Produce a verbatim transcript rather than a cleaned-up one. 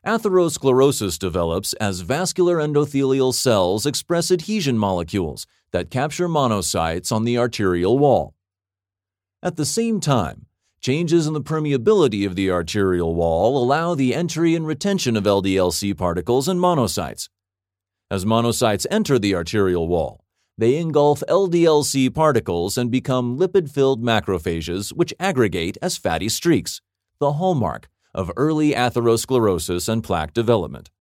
Atherosclerosis develops as vascular endothelial cells express adhesion molecules that capture monocytes on the arterial wall. At the same time, changes in the permeability of the arterial wall allow the entry and retention of L D L C particles and monocytes. As monocytes enter the arterial wall, they engulf L D L C particles and become lipid-filled macrophages which aggregate as fatty streaks, the hallmark of early atherosclerosis and plaque development.